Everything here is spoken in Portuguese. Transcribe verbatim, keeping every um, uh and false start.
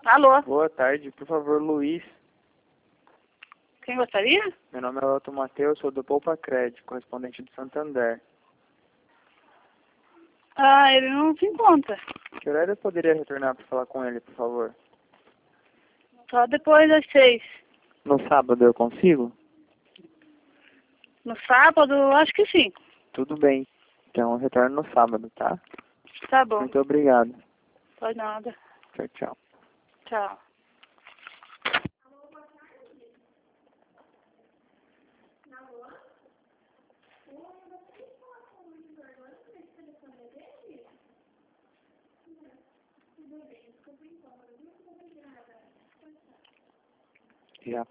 Alô, Boa tarde, por favor, Luiz. quem gostaria? Meu nome é Otto Matheus, sou do Poupa Crédito, correspondente do Santander. Ah, ele não se encontra. Que horário eu poderia retornar para falar com ele, por favor? Só depois das seis. No sábado eu consigo? No sábado, acho que sim. Tudo bem. Então eu retorno no sábado, tá? Tá bom. Muito obrigado. Pode nada. Tchau, tchau. Tchau. Já